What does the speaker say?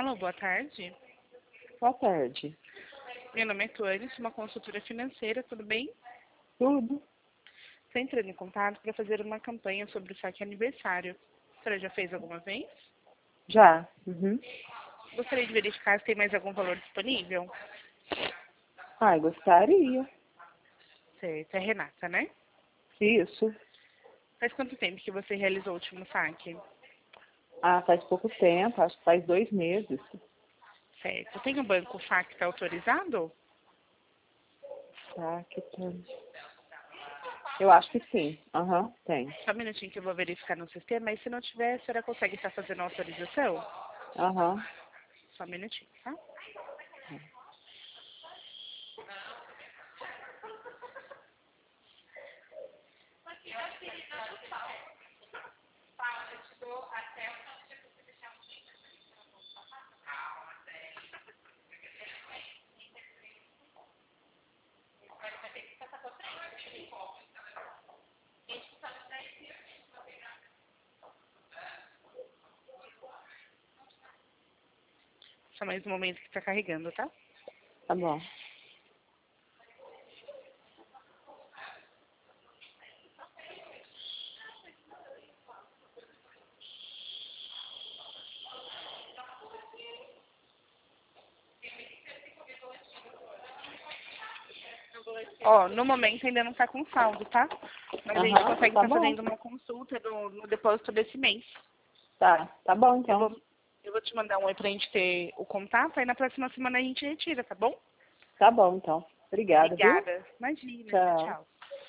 Alô, boa tarde. Boa tarde. Meu nome é Tuane, sou uma consultora financeira, tudo bem? Tudo? Estou entrando em contato para fazer uma campanha sobre o saque aniversário. A senhora já fez alguma vez? Já. Uhum. Gostaria de verificar se tem mais algum valor disponível. Ai, gostaria. Certo, é Renata, né? Isso. Faz quanto tempo que você realizou o último saque? Ah, faz pouco tempo, acho que faz 2 meses. Certo. Tem o banco FACTA autorizado? Tá, que tem. Eu acho que sim. Aham, tem. Só um minutinho que eu vou verificar no sistema, e se não tiver, a senhora consegue estar fazendo a autorização? Aham. Só um minutinho, tá? Só mais um momento que está carregando, tá? Tá bom. Ó, no momento ainda não está com saldo, tá? Mas a gente Aham, consegue tá estar bom. fazendo uma consulta no depósito desse mês. Tá bom Eu então. vou, eu vou te mandar um oi pra gente ter o contato, aí na próxima semana a gente retira, tá bom? Tá bom então. Obrigada, viu? Obrigada. Imagina, tchau, Tchau. tchau.